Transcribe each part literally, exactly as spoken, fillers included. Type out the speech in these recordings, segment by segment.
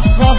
بخلصها.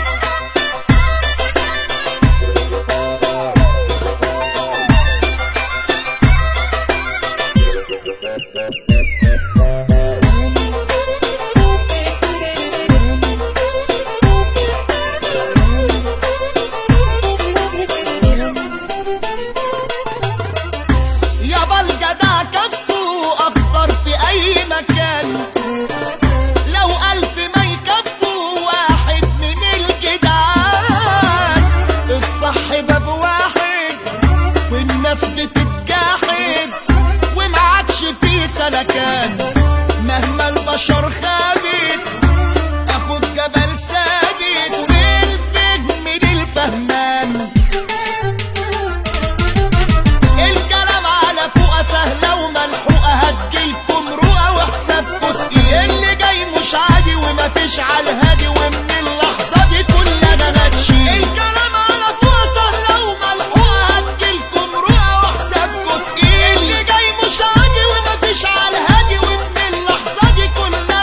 يابا الجدع كفه اخضر في اي مكان، لو الف ما يكفوا واحد من الجدعان. الصح باب واحد والناس بتتجاحد ومعادش فيه سلكان، مهما البشر خابت اخد جبل ثابت والفهم للفهمان. الكلام على فوقه سهله وملحوقه هتجيلكم رؤى وحسابكم تقيل، اللي جاي مش عادي ومفيش على الهادي ومن اللحظه دي كلنا هتشيل. الكلام على فوقه سهله وملحوقه هتجيلكم رؤى وحسابكم تقيل، اللي جاي مش عادي ومفيش على الهادي ومن اللحظه دي كلنا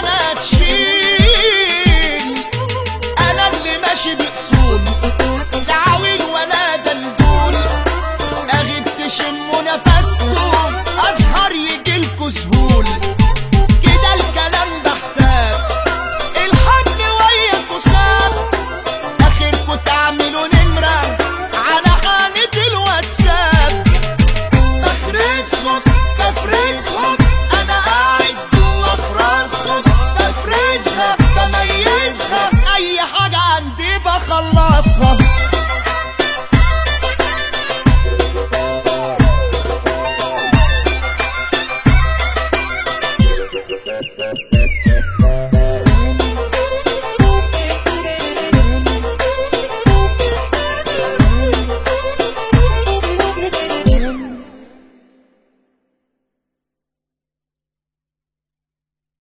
هتشيل. انا اللي ماشي باصول لا عويل ولا دلدول، اغيب تشموا نفسكم اسهر يجيلكوا سهول. كده الكلام بحساب الحجم وياكوا ساب، اخركوا تعملوا نمره على حالة الواتساب. بفرسهم بفرسهم انا قاعد جوا في راسهم، بفرزها بميزها اي حاجه عندي بخلصها.